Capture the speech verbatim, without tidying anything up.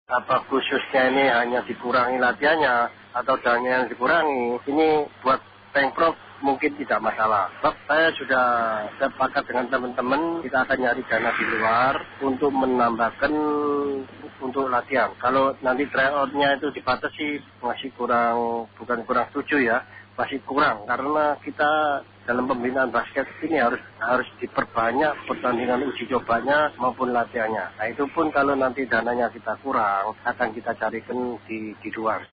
Apa khususnya ini hanya dikurangi latihannya atau dananya yang dikurangi, ini buat Pemprov mungkin tidak masalah. Sebab saya sudah sepakat dengan teman-teman, kita akan nyari dana di luar untuk menambahkan untuk latihan. Kalau nanti tryout-nya itu dibatasi, masih kurang, bukan kurang setuju ya, masih kurang. Karena kita dalam pembinaan basket ini harus harus diperbanyak pertandingan uji cobanya maupun latihannya. Nah itu pun kalau nanti dananya kita kurang, akan kita carikan di, di luar.